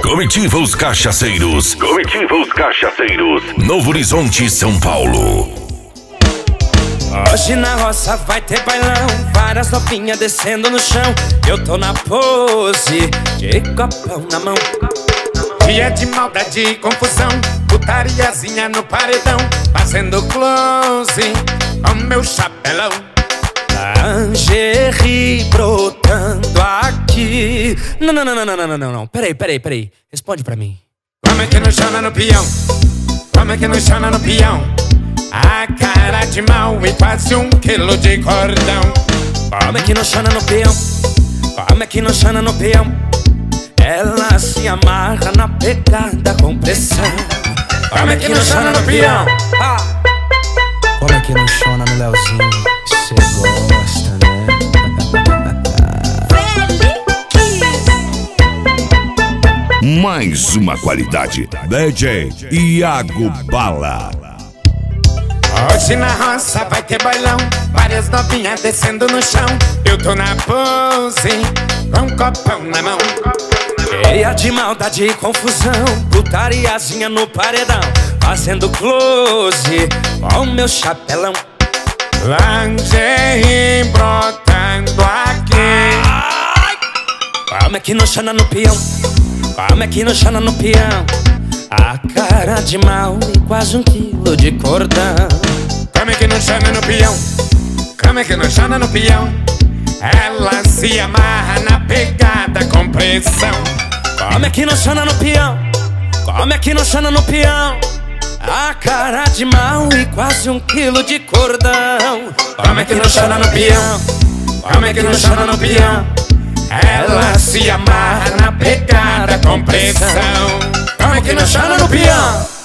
Comitiva os Cachaceiros. Comitiva os Cachaceiros. Novo Horizonte, São Paulo. Hoje na roça vai ter bailão, várias novinhas descendo no chão. Eu tô na pose de copão na mão. Dia de maldade e confusão, putariazinha no paredão, fazendo close com meu chapelão. Lingerie brotando aqui. Não. Peraí. Responde pra mim. Como é que não chama no peão? Como é que não chama no peão? A cara de mal e quase 1 quilo de cordão. Como é que não chama no peão? Como é que não chama no peão? Ela se amarra na pegada com pressão. Como é que não chama no peão? Como é que não chama no Leozinho? Cê gosta, né? Mais uma qualidade. DJ Iago Bala. Hoje na roça vai ter bailão, várias novinhas descendo no chão. Eu tô na pose com um copão na mão. Cheia de maldade e confusão, putariazinha no paredão, fazendo close com meu chapelão. Lingerie brotando aqui. Como é que não chama no peão? Como é que não chama no peão? A cara de mal e quase 1 quilo de cordão. Como é que não chama no peão? Como é que não chama no peão? Ela se amarra na pegada com pressão. Como é que não chama no peão? Como é que não chama no peão? A cara de mal e quase 1 quilo de cordão. Como é que não chama no peão? Como é que não chama no peão? Ela se amarra na pegada com pressão. Como é que não chama no peão?